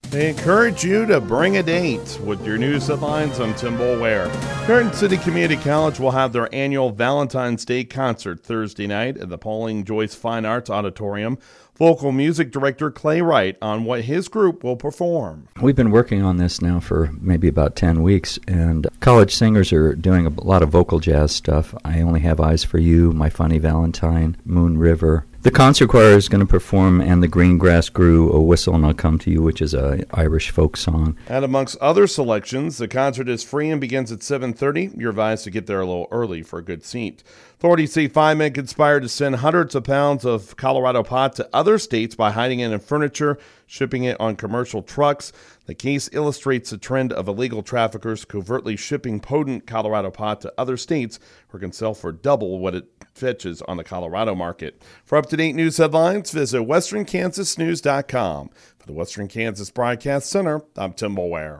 They encourage you to bring a date. With your news headlines, I'm Tim Boulware. Garden City Community College will have their annual Valentine's Day concert Thursday night at the Pauline Joyce Fine Arts Auditorium. Vocal music director Clay Wright on what his group will perform. We've been working on this now for maybe about 10 weeks, and college singers are doing a lot of vocal jazz stuff. I Only Have Eyes for You, My Funny Valentine, Moon River. The concert choir is going to perform And the Green Grass Grew, A Whistle and I'll Come to You, which is an Irish folk song. And amongst other selections, the concert is free and begins at 7:30. You're advised to get there a little early for a good seat. Authorities say 5 men conspired to send hundreds of pounds of Colorado pot to other states by hiding it in furniture, shipping it on commercial trucks. The case illustrates the trend of illegal traffickers covertly shipping potent Colorado pot to other states where it can sell for double what it fetches on the Colorado market. For up-to-date news headlines, visit westernkansasnews.com. For the Western Kansas Broadcast Center, I'm Tim Boulware.